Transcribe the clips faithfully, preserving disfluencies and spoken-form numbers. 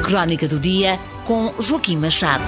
Crónica do Dia, com Joaquim Machado.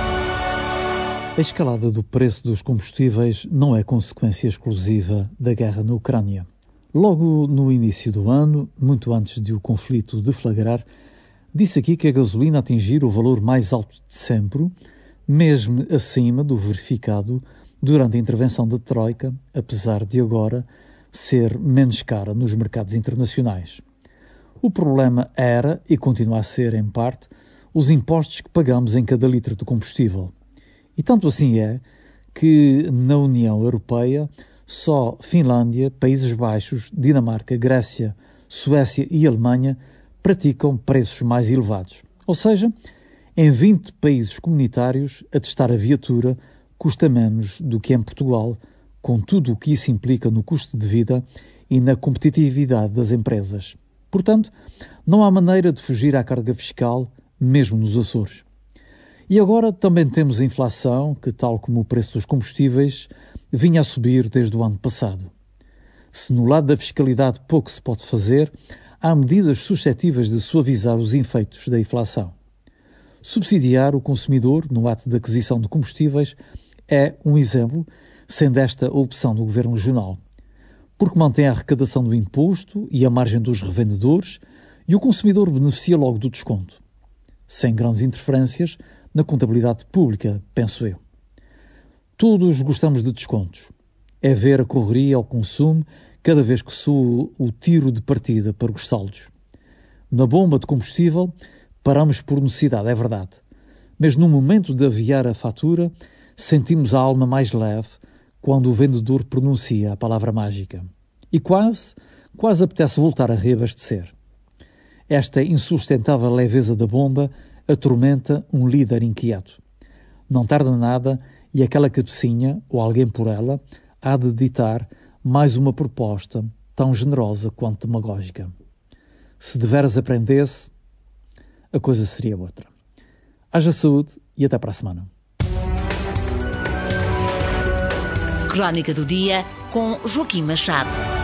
A escalada do preço dos combustíveis não é consequência exclusiva da guerra na Ucrânia. Logo no início do ano, muito antes de o conflito deflagrar, disse aqui que a gasolina atingira o valor mais alto de sempre, mesmo acima do verificado durante a intervenção da Troika, apesar de agora ser menos cara nos mercados internacionais. O problema era, e continua a ser em parte, os impostos que pagamos em cada litro de combustível. E tanto assim é que na União Europeia só Finlândia, Países Baixos, Dinamarca, Grécia, Suécia e Alemanha praticam preços mais elevados. Ou seja, em vinte países comunitários, atestar a viatura custa menos do que em Portugal, com tudo o que isso implica no custo de vida e na competitividade das empresas. Portanto, não há maneira de fugir à carga fiscal, mesmo nos Açores. E agora também temos a inflação, que, tal como o preço dos combustíveis, vinha a subir desde o ano passado. Se no lado da fiscalidade pouco se pode fazer, há medidas suscetíveis de suavizar os efeitos da inflação. Subsidiar o consumidor no ato de aquisição de combustíveis é um exemplo, sendo esta a opção do Governo Regional, porque mantém a arrecadação do imposto e a margem dos revendedores e o consumidor beneficia logo do desconto, sem grandes interferências na contabilidade pública, penso eu. Todos gostamos de descontos. É ver a correria ao consumo cada vez que soa o tiro de partida para os saldos. Na bomba de combustível, paramos por necessidade, é verdade. Mas no momento de aviar a fatura, sentimos a alma mais leve quando o vendedor pronuncia a palavra mágica. E quase, quase apetece voltar a reabastecer. Esta insustentável leveza da bomba atormenta um líder inquieto. Não tarda nada e aquela cabecinha, ou alguém por ela, há de ditar mais uma proposta tão generosa quanto demagógica. Se deveras aprendesse, a coisa seria outra. Haja saúde e até para a semana. Crónica do Dia, com Joaquim Machado.